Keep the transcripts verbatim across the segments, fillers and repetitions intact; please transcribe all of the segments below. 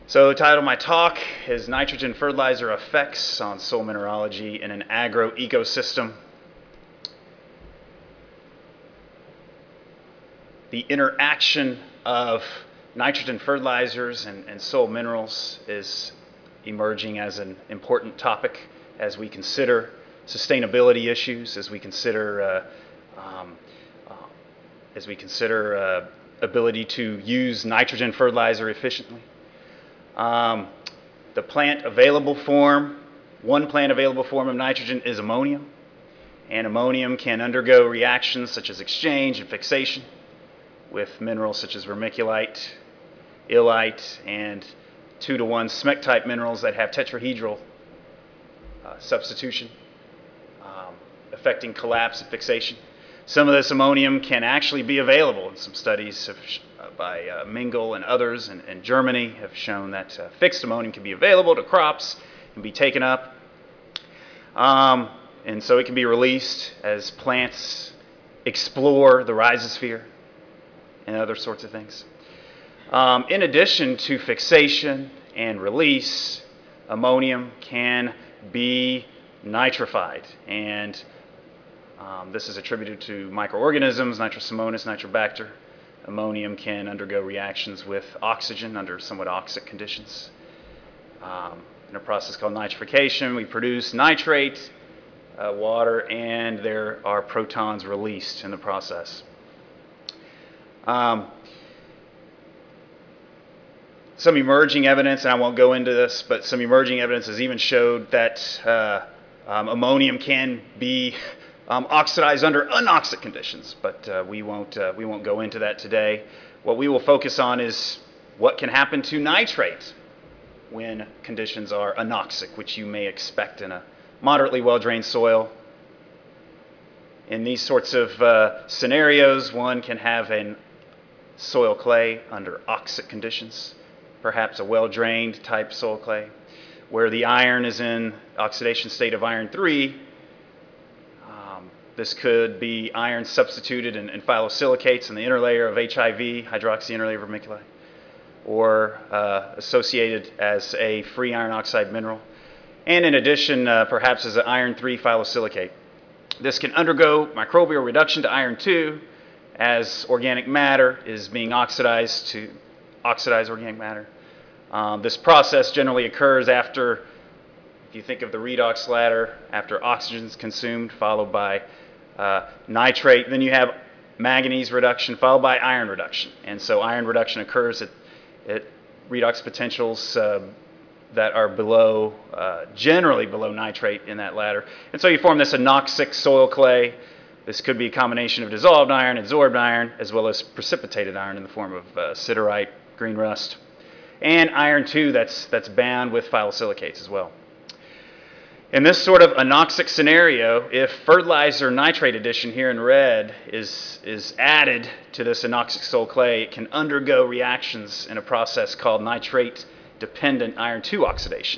So the title of my talk is Nitrogen Fertilizer Effects on Soil Mineralogy in an Agro-Ecosystem. The interaction of nitrogen fertilizers and, and soil minerals is emerging as an important topic as we consider sustainability issues, as we consider uh, um, uh, as we consider uh, ability to use nitrogen fertilizer efficiently. Um, the plant available form, one plant available form of nitrogen is ammonium, and ammonium can undergo reactions such as exchange and fixation with minerals such as vermiculite, illite, and two to one smec-type minerals that have tetrahedral uh, substitution, um, affecting collapse and fixation. Some of this ammonium can actually be available, and some studies have uh, by uh, Mingle and others in, in Germany have shown that uh, fixed ammonium can be available to crops and be taken up. Um, and so it can be released as plants explore the rhizosphere and other sorts of things. Um, in addition to fixation and release, ammonium can be nitrified, and um, this is attributed to microorganisms, Nitrosomonas, Nitrobacter. Ammonium can undergo reactions with oxygen under somewhat oxic conditions. Um, in a process called nitrification, we produce nitrate, uh, water, and there are protons released in the process. Um, some emerging evidence, and I won't go into this, but some emerging evidence has even showed that uh, um, ammonium can be um, oxidized under anoxic conditions, but uh, we won't uh, we won't go into that today. What we will focus on is what can happen to nitrate when conditions are anoxic, which you may expect in a moderately well-drained soil. In these sorts of uh, scenarios, one can have an soil clay under oxic conditions, perhaps a well-drained type soil clay, where the iron is in oxidation state of iron three. Um, this could be iron substituted in, in phyllosilicates in the inner layer of H I V, hydroxy interlayer vermiculite, or uh, associated as a free iron oxide mineral, and in addition, uh, perhaps as an iron three phyllosilicate. This can undergo microbial reduction to iron two as organic matter is being oxidized to oxidize organic matter. Um, this process generally occurs after, if you think of the redox ladder, after oxygen is consumed, followed by uh, nitrate. Then you have manganese reduction, followed by iron reduction. And so iron reduction occurs at, at redox potentials uh, that are below, uh, generally below nitrate in that ladder. And so you form this anoxic soil clay. This could be a combination of dissolved iron, adsorbed iron, as well as precipitated iron in the form of uh, siderite, green rust, and iron two that's, that's bound with phyllosilicates as well. In this sort of anoxic scenario, if fertilizer nitrate addition here in red is, is added to this anoxic soil clay, it can undergo reactions in a process called nitrate-dependent iron two oxidation.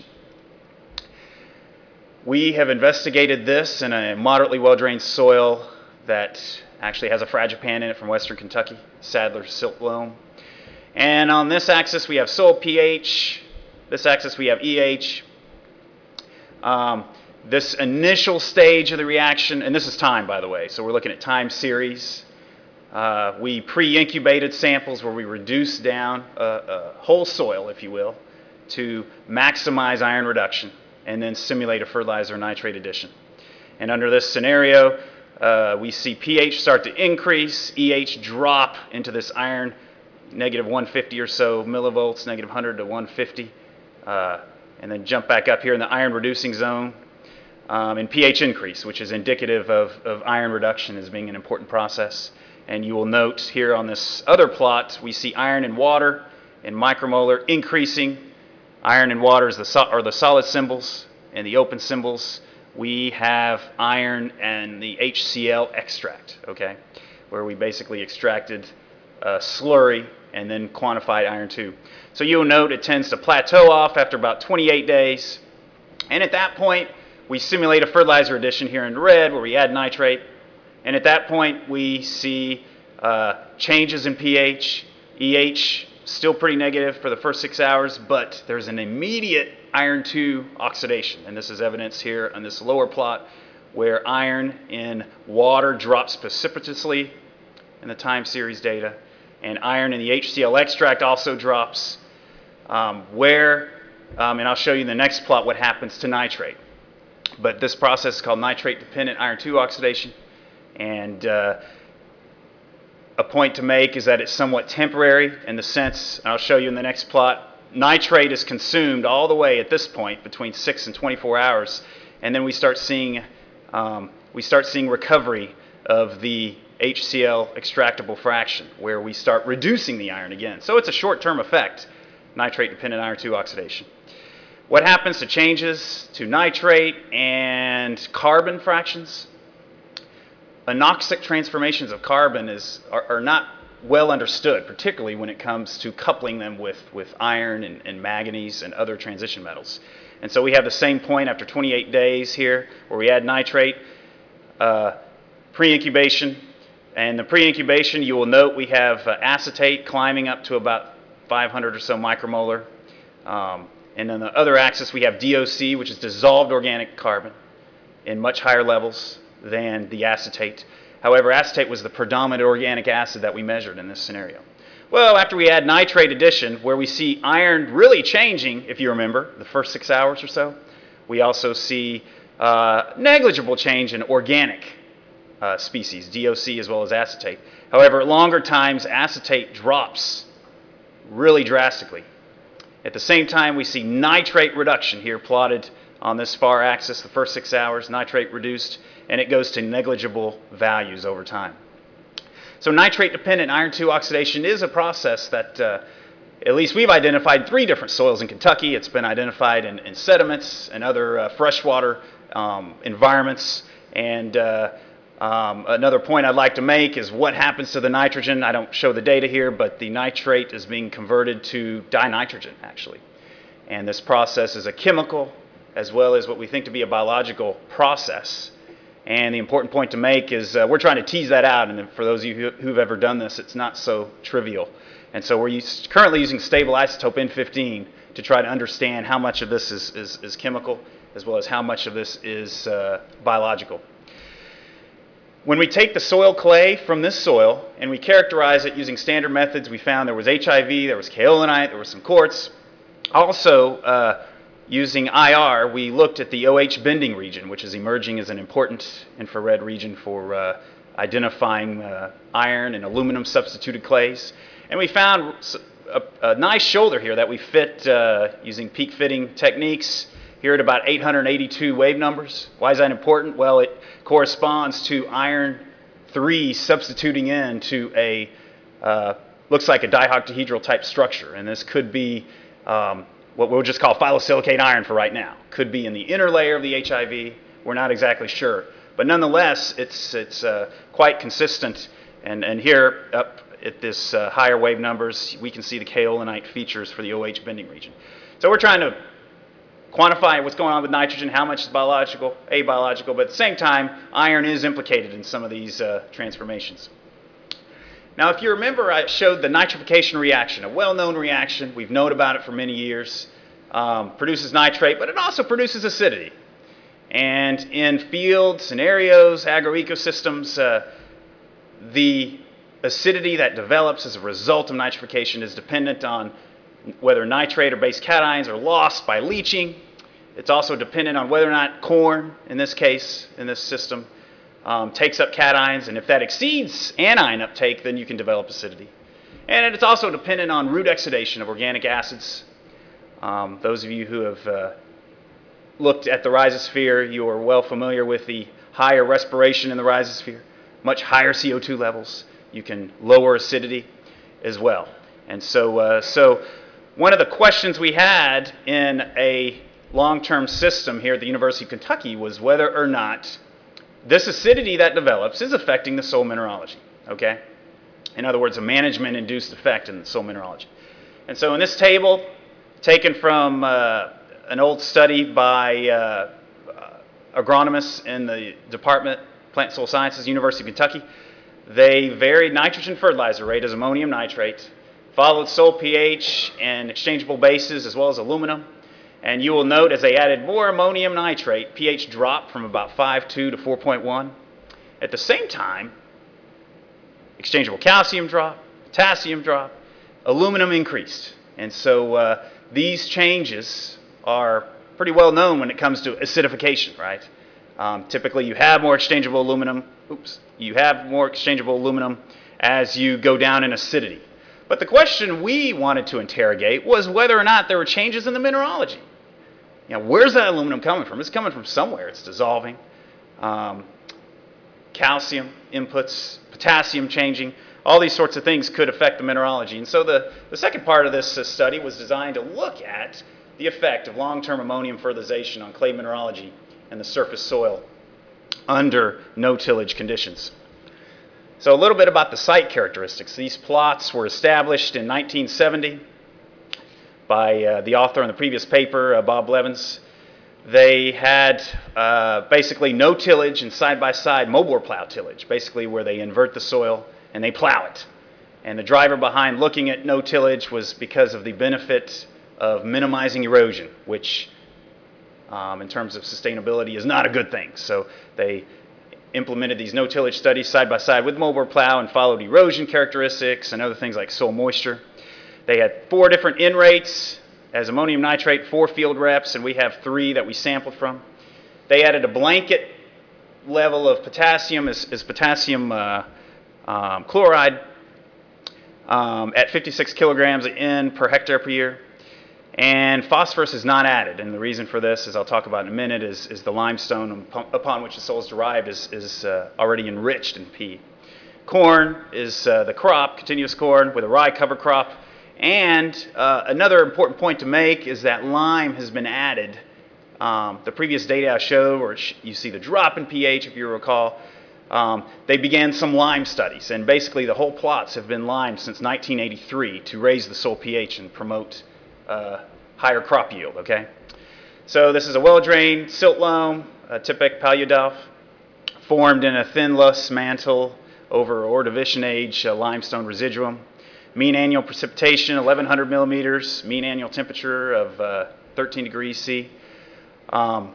We have investigated this in a moderately well-drained soil that actually has a fragipan in it from western Kentucky, Sadler silt loam. And on this axis we have soil pH, this axis we have E H. Um, this initial stage of the reaction, and this is time by the way, so we're looking at time series. Uh, we pre-incubated samples where we reduce down a, a whole soil, if you will, to maximize iron reduction and then simulate a fertilizer nitrate addition. And under this scenario, uh, we see pH start to increase, E H drop into this iron, negative one fifty or so millivolts, negative one hundred to one fifty, uh, and then jump back up here in the iron reducing zone, um, and pH increase, which is indicative of, of iron reduction as being an important process. And you will note here on this other plot, we see iron and water and micromolar increasing. Iron and water is the so are the solid symbols, and the open symbols we have iron and the H C l extract, okay, where we basically extracted a slurry and then quantified iron two. So you'll note it tends to plateau off after about twenty-eight days, and at that point we simulate a fertilizer addition here in red where we add nitrate, and at that point we see uh, changes in pH, E H still pretty negative for the first six hours, but there's an immediate iron two oxidation. And this is evidenced here on this lower plot where iron in water drops precipitously in the time series data, and iron in the H C l extract also drops. Um, where, um, and I'll show you in the next plot what happens to nitrate. But this process is called nitrate-dependent iron two oxidation, and uh, a point to make is that it's somewhat temporary in the sense, and I'll show you in the next plot, nitrate is consumed all the way at this point between six and twenty-four hours, and then we start seeing, um, we start seeing recovery of the H C l extractable fraction, where we start reducing the iron again. So it's a short-term effect, nitrate-dependent iron two oxidation. What happens to changes to nitrate and carbon fractions? Anoxic transformations of carbon is, are, are not well understood, particularly when it comes to coupling them with, with iron and, and manganese and other transition metals. And so we have the same point after twenty-eight days here where we add nitrate, uh, pre-incubation. And the pre-incubation, you will note we have uh, acetate climbing up to about five hundred or so micromolar. Um, and on the other axis, we have D O C, which is dissolved organic carbon, in much higher levels than the acetate. However, acetate was the predominant organic acid that we measured in this scenario. Well, after we add nitrate addition, where we see iron really changing, if you remember, the first six hours or so, we also see uh, negligible change in organic uh, species, D O C as well as acetate. However, at longer times, acetate drops really drastically. At the same time, we see nitrate reduction here plotted on this far axis, the first six hours, nitrate reduced, and it goes to negligible values over time. So nitrate-dependent iron two oxidation is a process that uh, at least we've identified three different soils in Kentucky. It's been identified in, in sediments and other uh, freshwater um, environments. And uh, um, another point I'd like to make is what happens to the nitrogen. I don't show the data here, but the nitrate is being converted to dinitrogen, actually. And this process is a chemical as well as what we think to be a biological process. And the important point to make is uh, we're trying to tease that out, and for those of you who, who've ever done this, it's not so trivial. And so we're use, currently using stable isotope N fifteen to try to understand how much of this is, is, is chemical as well as how much of this is uh, biological. When we take the soil clay from this soil and we characterize it using standard methods, we found there was H I V, there was kaolinite, there was some quartz. Also, uh, using I R, we looked at the O H bending region, which is emerging as an important infrared region for uh, identifying uh, iron and aluminum substituted clays. And we found a, a nice shoulder here that we fit uh, using peak fitting techniques here at about eight hundred eighty-two wave numbers. Why is that important? Well, it corresponds to iron three substituting into a, uh, looks like a dihoctahedral type structure. And this could be um, what we'll just call phyllosilicate iron for right now. Could be in the inner layer of the H I V. We're not exactly sure. But nonetheless, it's, it's uh, quite consistent. And, and here up at this uh, higher wave numbers, we can see the kaolinite features for the O H bending region. So we're trying to quantify what's going on with nitrogen, how much is biological, abiological, but at the same time, iron is implicated in some of these uh, transformations. Now, if you remember, I showed the nitrification reaction, a well-known reaction. We've known about it for many years. Um, produces nitrate, but it also produces acidity. And in field scenarios, agroecosystems, uh, the acidity that develops as a result of nitrification is dependent on whether nitrate or base cations are lost by leaching. It's also dependent on whether or not corn, in this case, in this system, Um, takes up cations, and if that exceeds anion uptake, then you can develop acidity. And it's also dependent on root exudation of organic acids. Um, those of you who have uh, looked at the rhizosphere, you are well familiar with the higher respiration in the rhizosphere, much higher C O two levels. You can lower acidity as well. And so, uh, so one of the questions we had in a long-term system here at the University of Kentucky was whether or not this acidity that develops is affecting the soil mineralogy, okay? In other words, a management-induced effect in the soil mineralogy. And so in this table, taken from uh, an old study by uh, agronomists in the Department of Plant and Soil Sciences, University of Kentucky, they varied nitrogen fertilizer rate as ammonium nitrate followed soil pH and exchangeable bases as well as aluminum. And you will note as they added more ammonium nitrate, pH dropped from about five point two to four point one. At the same time, exchangeable calcium dropped, potassium dropped, aluminum increased. And so uh, these changes are pretty well known when it comes to acidification, right? Um, typically you have more exchangeable aluminum, oops, you have more exchangeable aluminum as you go down in acidity. But the question we wanted to interrogate was whether or not there were changes in the mineralogy. You know, where's that aluminum coming from? It's coming from somewhere. It's dissolving. Um, calcium inputs, potassium changing, all these sorts of things could affect the mineralogy. And so the, the second part of this uh, study was designed to look at the effect of long-term ammonium fertilization on clay mineralogy and the surface soil under no-tillage conditions. So a little bit about the site characteristics. These plots were established in nineteen seventy by uh, the author on the previous paper, uh, Bob Blevins. They had uh, basically no tillage and side-by-side mobile plow tillage, basically where they invert the soil and they plow it. And the driver behind looking at no tillage was because of the benefit of minimizing erosion, which um, in terms of sustainability is not a good thing. So they implemented these no tillage studies side by side with mobile plow and followed erosion characteristics and other things like soil moisture. They had four different N rates as ammonium nitrate, four field reps, and we have three that we sampled from. They added a blanket level of potassium as, as potassium uh, um, chloride um, at fifty-six kilograms of N per hectare per year. And phosphorus is not added, and the reason for this, as I'll talk about in a minute, is, is the limestone upon which the soil is derived is, is uh, already enriched in P. Corn is uh, the crop, continuous corn, with a rye cover crop. And uh, another important point to make is that lime has been added. Um, the previous data I showed, where you see the drop in pH, if you recall, um, they began some lime studies. And basically the whole plots have been limed since nineteen eighty-three to raise the soil pH and promote uh, higher crop yield, okay? So this is a well-drained silt loam, a typic Paleodelph, formed in a thin loess mantle over Ordovician age uh, limestone residuum. Mean annual precipitation, eleven hundred millimeters. Mean annual temperature of uh, thirteen degrees C. Um,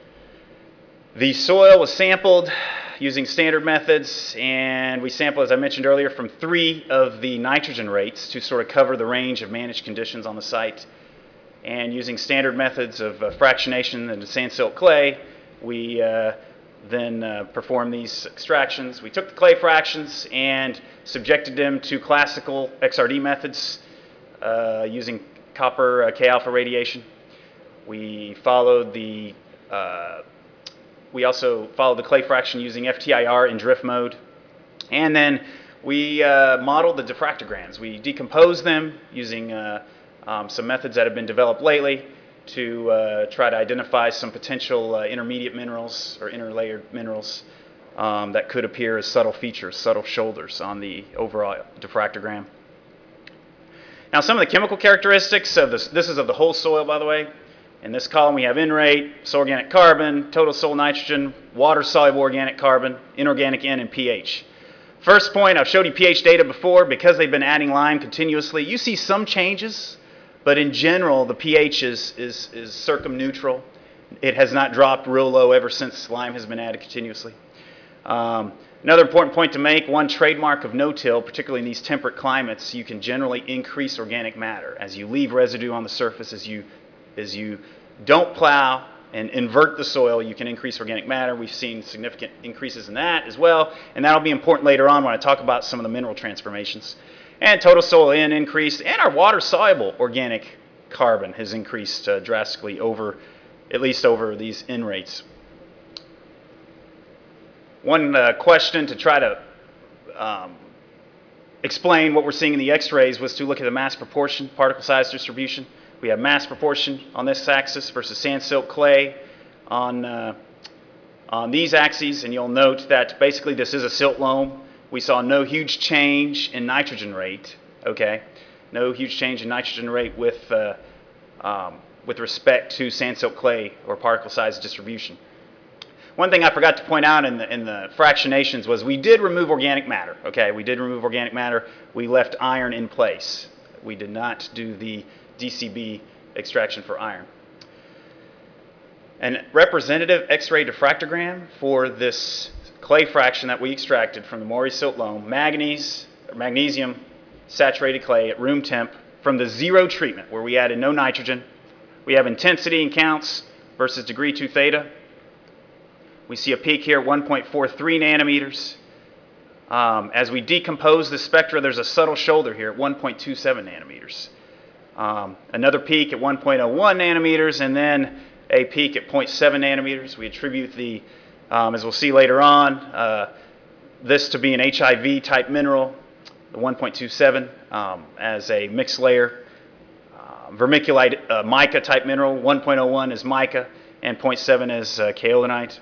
the soil was sampled using standard methods, and we sampled, as I mentioned earlier, from three of the nitrogen rates to sort of cover the range of managed conditions on the site. And using standard methods of uh, fractionation into sand silt clay, we uh, then uh, performed these extractions. We took the clay fractions and subjected them to classical X R D methods uh, using copper uh, K-alpha radiation. We followed the uh, we also followed the clay fraction using F T I R in drift mode. And then we uh, modeled the diffractograms. We decomposed them using uh, um, some methods that have been developed lately to uh, try to identify some potential uh, intermediate minerals or interlayered minerals um, that could appear as subtle features, subtle shoulders on the overall diffractogram. Now some of the chemical characteristics of this, this is of the whole soil, by the way. In this column we have N rate, soil organic carbon, total soil nitrogen, water-soluble organic carbon, inorganic N, and pH. First point, I've showed you pH data before. Because they've been adding lime continuously, you see some changes, but in general the pH is, is, is circumneutral. It has not dropped real low ever since lime has been added continuously. Um, another important point to make, one trademark of no-till, particularly in these temperate climates, you can generally increase organic matter. As you leave residue on the surface, as you As you don't plow and invert the soil, you can increase organic matter. We've seen significant increases in that as well, and that'll be important later on when I talk about some of the mineral transformations. And total soil N increased, and our water-soluble organic carbon has increased uh, drastically over, at least over these N rates. One uh, question to try to um, explain what we're seeing in the X-rays was to look at the mass proportion, particle size distribution. We have mass proportion on this axis versus sand silt clay on, uh, on these axes, and you'll note that basically this is a silt loam. We saw no huge change in nitrogen rate, okay? No huge change in nitrogen rate with, uh, um, with respect to sand silt clay or particle size distribution. One thing I forgot to point out in the, in the fractionations was we did remove organic matter, okay? We did remove organic matter. We left iron in place. We did not do the D C B extraction for iron. An representative X-ray diffractogram for this clay fraction that we extracted from the Maury Silt loam, manganese, magnesium saturated clay at room temp from the zero treatment where we added no nitrogen. We have intensity and counts versus degree two theta. We see a peak here at one point four three nanometers. Um, as we decompose the spectra, there's a subtle shoulder here at one point two seven nanometers. Um, another peak at one point zero one nanometers, and then a peak at zero point seven nanometers. We attribute the, um, as we'll see later on, uh, this to be an H I V type mineral, the one point two seven, um, as a mixed layer. Uh, vermiculite uh, mica type mineral, one point zero one is mica, and zero point seven is uh, kaolinite.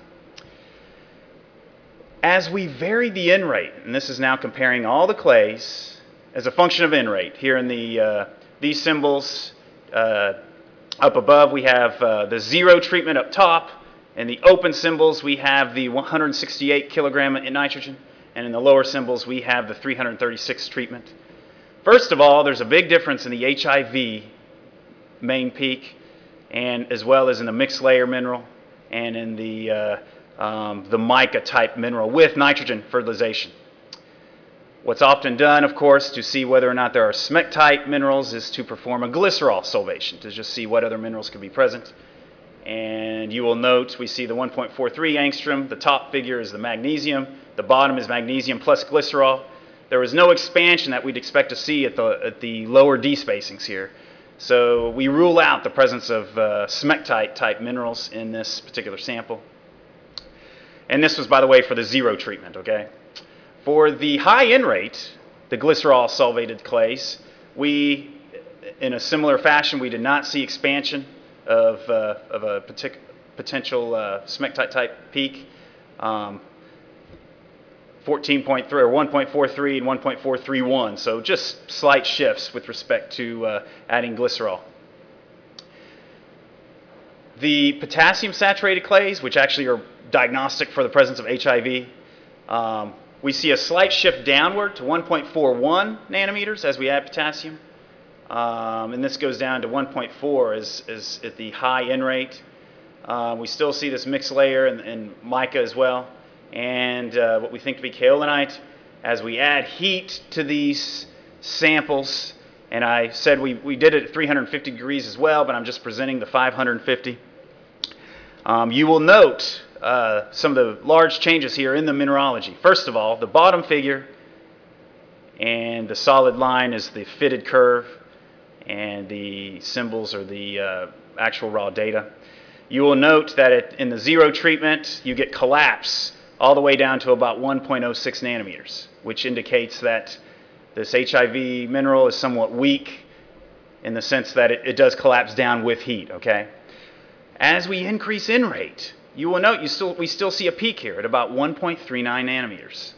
As we vary the N rate, and this is now comparing all the clays as a function of N rate, here in the, uh, these symbols, uh, up above we have uh, the zero treatment up top. In the open symbols we have the one hundred sixty-eight kilogram in nitrogen, and in the lower symbols we have the three hundred thirty-six treatment. First of all, there's a big difference in the H I V main peak, and as well as in the mixed layer mineral and in the, uh, um, the mica type mineral with nitrogen fertilization. What's often done, of course, to see whether or not there are smectite minerals is to perform a glycerol solvation to just see what other minerals could be present. And you will note we see the one point four three angstrom. The top figure is the magnesium. The bottom is magnesium plus glycerol. There was no expansion that we'd expect to see at the, at the lower D spacings here. So we rule out the presence of uh, smectite type minerals in this particular sample. And this was, by the way, for the zero treatment, okay? For the high N rate, the glycerol solvated clays, we, in a similar fashion, we did not see expansion of, uh, of a partic potential uh, smectite type peak. Um, fourteen point three or one point four three and one point four three one, so just slight shifts with respect to uh, adding glycerol. The potassium saturated clays, which actually are diagnostic for the presence of H I V, um, we see a slight shift downward to one point four one nanometers as we add potassium. Um, and this goes down to one point four as, as at the high N rate. Uh, we still see this mixed layer in, in mica as well. And uh, what we think to be kaolinite. As we add heat to these samples, and I said we, we did it at three hundred fifty degrees as well, but I'm just presenting the five hundred fifty. Um, you will note Uh, some of the large changes here in the mineralogy. First of all, the bottom figure and the solid line is the fitted curve, and the symbols are the uh, actual raw data. You will note that it, in the zero treatment, you get collapse all the way down to about one point zero six nanometers, which indicates that this H I V mineral is somewhat weak in the sense that it, it does collapse down with heat, okay? As we increase N rate, you will note you still, we still see a peak here at about one point three nine nanometers.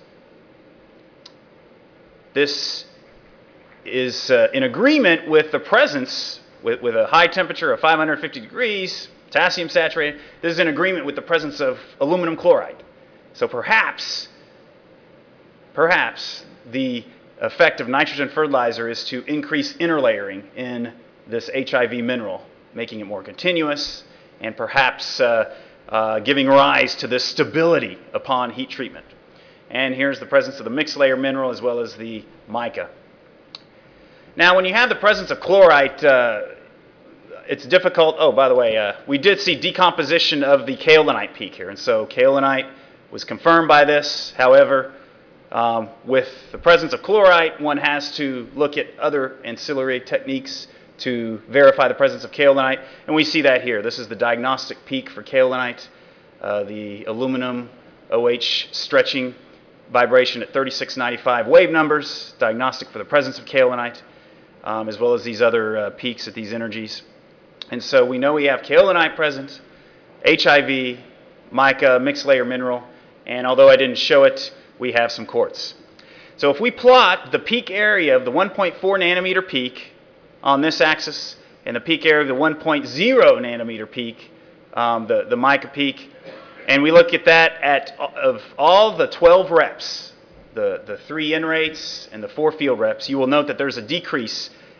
This is uh, in agreement with the presence, with, with a high temperature of five hundred fifty degrees, potassium saturated. This is in agreement with the presence of aluminum chloride. So perhaps, perhaps the effect of nitrogen fertilizer is to increase interlayering in this H I V mineral, making it more continuous, and perhaps uh, Uh, giving rise to this stability upon heat treatment. And here's the presence of the mixed layer mineral as well as the mica. Now, when you have the presence of chlorite, uh, it's difficult. Oh, by the way, uh, we did see decomposition of the kaolinite peak here, and so kaolinite was confirmed by this. However, um, with the presence of chlorite, one has to look at other ancillary techniques to verify the presence of kaolinite, and we see that here. This is the diagnostic peak for kaolinite, uh, the aluminum O H stretching vibration at thirty-six ninety-five wave numbers, diagnostic for the presence of kaolinite, um, as well as these other uh, peaks at these energies. And so we know we have kaolinite present, H I V, mica, mixed layer mineral, and although I didn't show it, we have some quartz. So if we plot the peak area of the one point four nanometer peak on this axis, and the peak area of the one point zero nanometer peak, um, the, the mica peak, and we look at that at of all the twelve reps, the, the three N rates and the four field reps, you will note that there's a decrease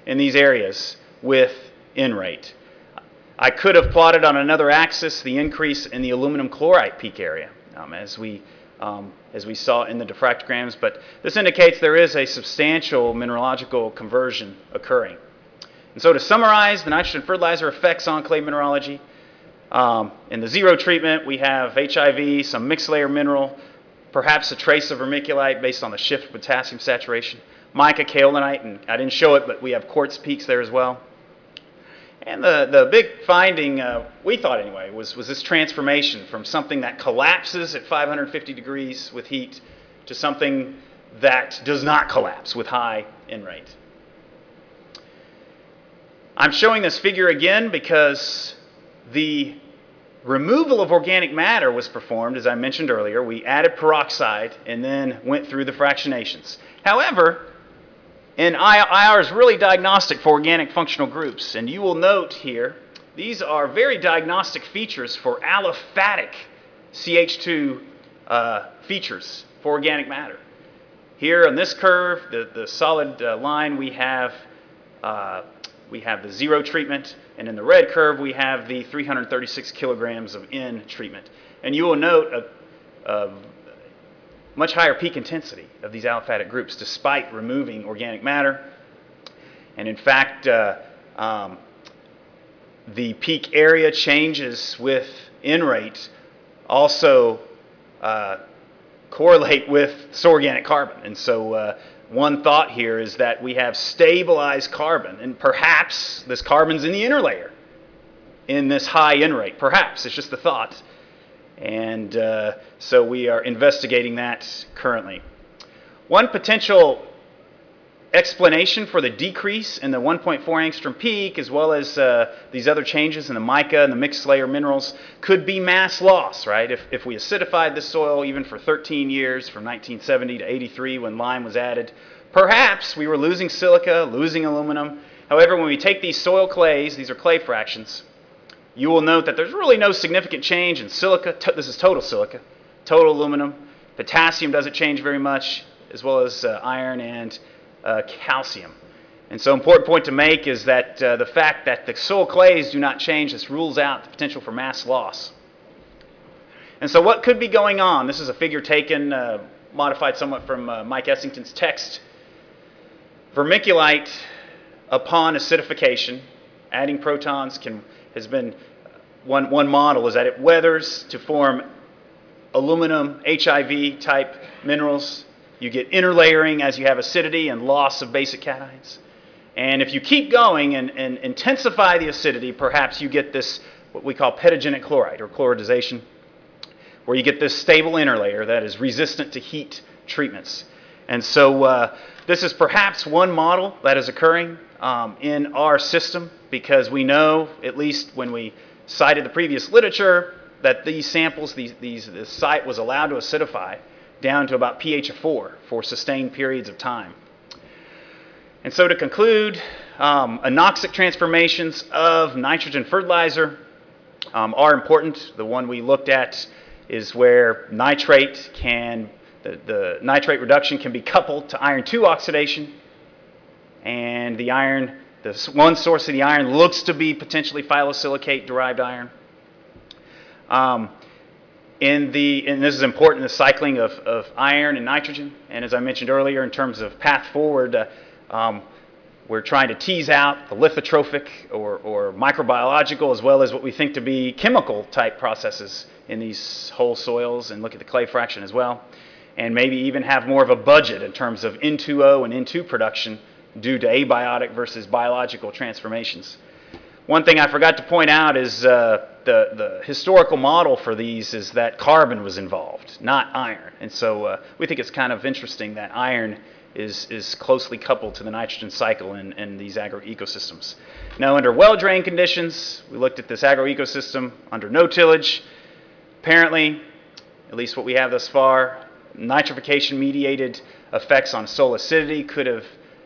in these areas with N-rate. I could have plotted on another axis the increase in the aluminum chloride peak area, um, as we um, as we saw in the diffractograms, but this indicates there is a substantial mineralogical conversion occurring. And so to summarize the nitrogen fertilizer effects on clay mineralogy, um, in the zero treatment we have H I V, some mixed layer mineral, perhaps a trace of vermiculite based on the shift of potassium saturation, mica, kaolinite, and I didn't show it, but we have quartz peaks there as well. And the, the big finding, uh, we thought anyway, was, was this transformation from something that collapses at five hundred fifty degrees with heat to something that does not collapse with high N-rate. I'm showing this figure again because the removal of organic matter was performed, as I mentioned earlier. We added peroxide and then went through the fractionations. However, and I R is really diagnostic for organic functional groups. And you will note here, these are very diagnostic features for aliphatic C H two uh, features for organic matter. Here on this curve, the, the solid uh, line, we have, uh, we have the zero treatment. And in the red curve, we have the three hundred thirty-six kilograms of N treatment. And you will note a, a much higher peak intensity of these aliphatic groups despite removing organic matter. And in fact, uh, um, the peak area changes with N-rate also uh, correlate with soil organic carbon. And so uh, one thought here is that we have stabilized carbon, and perhaps this carbon's in the inner layer in this high N-rate. Perhaps, it's just a thought. And uh, so we are investigating that currently. One potential explanation for the decrease in the one point four angstrom peak, as well as uh, these other changes in the mica and the mixed layer minerals, could be mass loss, right? If, if we acidified the soil even for thirteen years, from nineteen seventy to eighty-three when lime was added, perhaps we were losing silica, losing aluminum. However, when we take these soil clays, these are clay fractions, you will note that there's really no significant change in silica. This is total silica, total aluminum. Potassium doesn't change very much, as well as uh, iron and uh, calcium. And so, important point to make is that uh, the fact that the soil clays do not change, this rules out the potential for mass loss. And so, what could be going on? This is a figure taken, uh, modified somewhat from uh, Mike Essington's text. Vermiculite, upon acidification, adding protons can has been one, one model is that it weathers to form aluminum H I V type minerals. You get interlayering as you have acidity and loss of basic cations. And if you keep going and, and intensify the acidity, perhaps you get this what we call pedogenic chloride or chloridization, where you get this stable interlayer that is resistant to heat treatments. And so uh, this is perhaps one model that is occurring um, in our system, because we know, at least when we cited the previous literature, that these samples, these, these, this site was allowed to acidify down to about pH of four for sustained periods of time. And so to conclude, um, anoxic transformations of nitrogen fertilizer um, are important. The one we looked at is where nitrate can, the, the nitrate reduction can be coupled to iron two oxidation, and the iron, the one source of the iron looks to be potentially phyllosilicate-derived iron. Um, in the, and this is important, the cycling of, of iron and nitrogen. And as I mentioned earlier, in terms of path forward, uh, um, we're trying to tease out the lithotrophic or, or microbiological, as well as what we think to be chemical type processes in these whole soils, and look at the clay fraction as well. And maybe even have more of a budget in terms of N two O and N two production due to abiotic versus biological transformations. One thing I forgot to point out is uh, the, the historical model for these is that carbon was involved, not iron. And so uh, we think it's kind of interesting that iron is, is closely coupled to the nitrogen cycle in, in these agroecosystems. Now, under well-drained conditions, we looked at this agroecosystem under no tillage. Apparently, at least what we have thus far, nitrification-mediated effects on soil acidity could have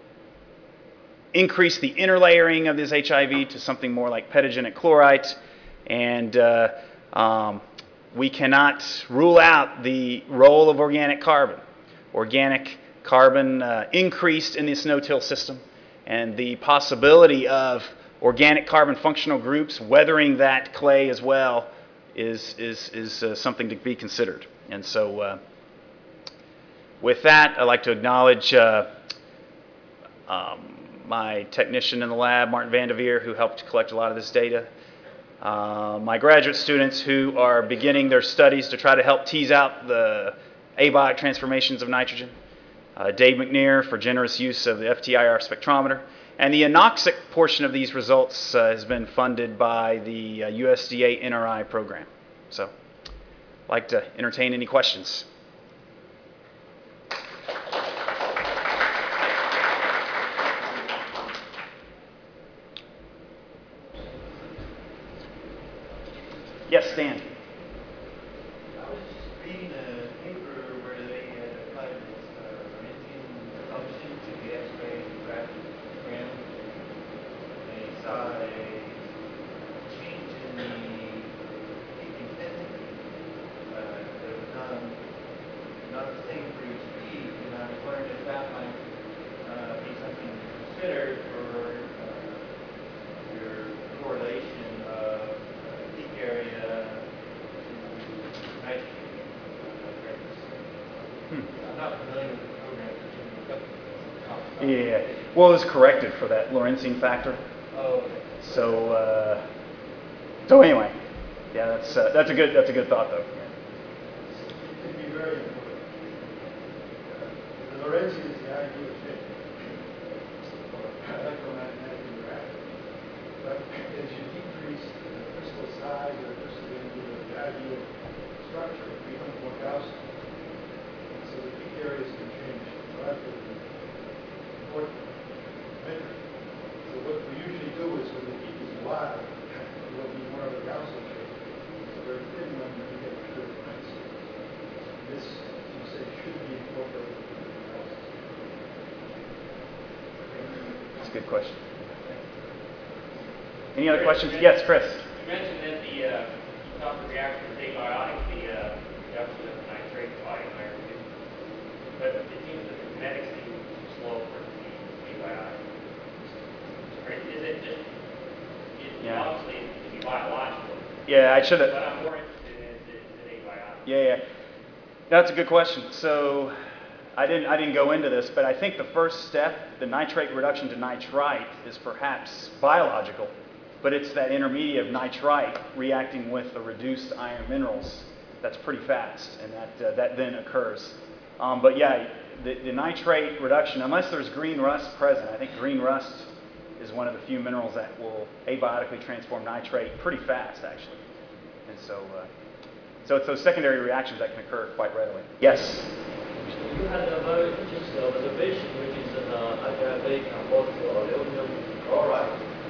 increase the interlayering of this H I V to something more like pedogenic chloride, and uh, um, we cannot rule out the role of organic carbon. Organic carbon uh, increased in this no-till system, and the possibility of organic carbon functional groups weathering that clay as well is, is, is uh, something to be considered. And so uh, with that, I'd like to acknowledge uh, um, my technician in the lab, Martin Vandeveer, who helped collect a lot of this data. Uh, my graduate students who are beginning their studies to try to help tease out the abiotic transformations of nitrogen. Uh, Dave McNair for generous use of the F T I R spectrometer. And the anoxic portion of these results uh, has been funded by the uh, U S D A N R I program. So I'd like to entertain any questions. Yes, Stan. I was just reading a paper where they had applied this uh, Lorentzian function to the X-ray graphic ground. They saw a change in the peak intensity, uh, that was not, not the same for each peak, and I was wondering if that might uh, be something to consider for uh, your correlation of uh, peak area to nitrogen. Hmm. I'm not familiar with the program. Yeah, well, it was corrected for that Lorentzian factor. Oh, okay. So, uh, so anyway, yeah, that's uh, that's a good that's a good thought though. It can be very important. Uh, the Lorentzian is the ideal shape for electromagnetic interaction. But as you decrease the crystal size of the crystal into the ideal structure, it becomes more Gaussian. So the peak areas can change relatively important metric. So what we usually do is when the peak is wide, it will be more of a Gaussian shape. It's a very thin one when you get to the points. This, you say, should be incorporated into the analysis. That's a good question. Any other questions? Yes, Chris. You mentioned that the uh, you thought the reaction was abiotic, the uh, reduction of nitrate by nitrogen, but it seems that the kinetics seem too slow for it to be abiotic. Or is it just? It, Yeah. Obviously, it can be biological. Yeah, I should have. But I'm more interested in is it, is it abiotic? Yeah, yeah, that's a good question. So I didn't I didn't go into this, but I think the first step, the nitrate reduction to nitrite, is perhaps biological. But it's that intermediate of nitrite reacting with the reduced iron minerals that's pretty fast, and that, uh, that then occurs. Um, but yeah, the, the nitrate reduction, unless there's green rust present, I think green rust is one of the few minerals that will abiotically transform nitrate pretty fast, actually. And so, uh, so it's those secondary reactions that can occur quite readily. Yes? You had a very interesting observation, which is an uh, agaramate about uh, aluminum chloride.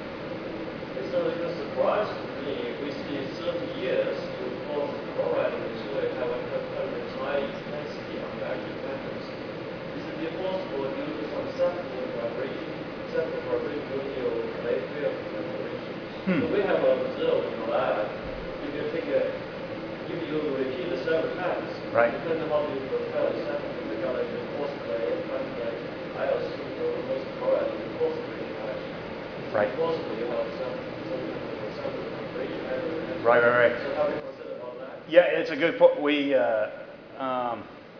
It's a little surprise to me. We see thirty years to form chloride which will have a very high intensity on the active metals. Is it possible due to some sampling vibration, sample vibration due to clay field vibration? Hmm. So we have observed in the lab, if you take a, if you repeat the several times, Right. depending on how you prepare the sample, you got like the coarse clay, fine clay, I assume the most chloride is the coarse clay reaction. Right. Possibly you have some, some, some vibration. Right, right, right. So how do you consider about that? Yeah, it's a good point. We, uh, um,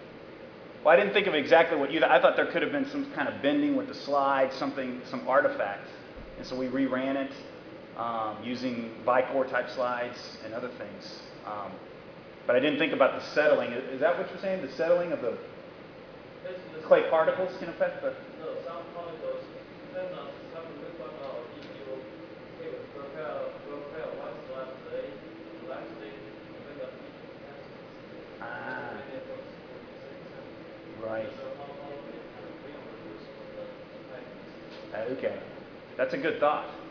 well, I didn't think of exactly what you thought. I thought there could have been some kind of bending with the slide, something, some artifact. And so we reran it um, using Vicor type slides and other things. Um, but I didn't think about the settling. Is that what you're saying? The settling of the Basically, clay particles can affect the... no, some particles depend on some we found out if you if you prepare prepare one slab today, the next day you bring up each intensity. Ah, Many of those will be the same. right. So how how we can reproduce the patterns. Okay. That's a good thought.